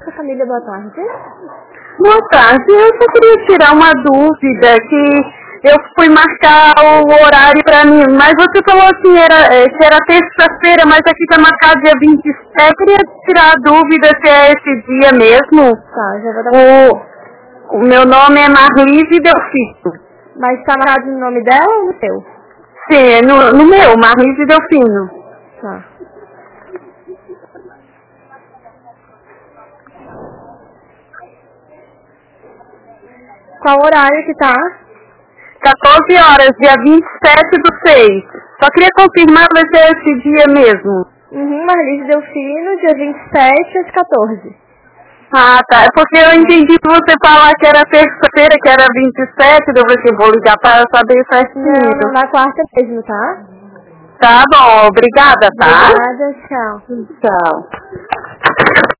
Família, boa tarde. Boa tarde, eu só queria tirar uma dúvida, que eu fui marcar o horário para mim, mas você falou assim, que era terça-feira, mas aqui está marcado dia 27, eu queria tirar a dúvida se é esse dia mesmo. Tá, já vou dar O meu nome é Marlise Delfino. Mas tá marcado no nome dela ou no seu? Sim, no meu, Marlise Delfino. Tá. Qual horário que tá? 14 horas, dia 27/6. Só queria confirmar se é esse dia mesmo. Marlise Delfino, dia 27 às 14. Ah, tá. É porque eu entendi que você falar que era terça-feira, que era 27, eu falei assim, vou ligar para saber certinho. Não, na quarta mesmo, tá? Tá bom, obrigada, tá? Obrigada, tchau. Tchau.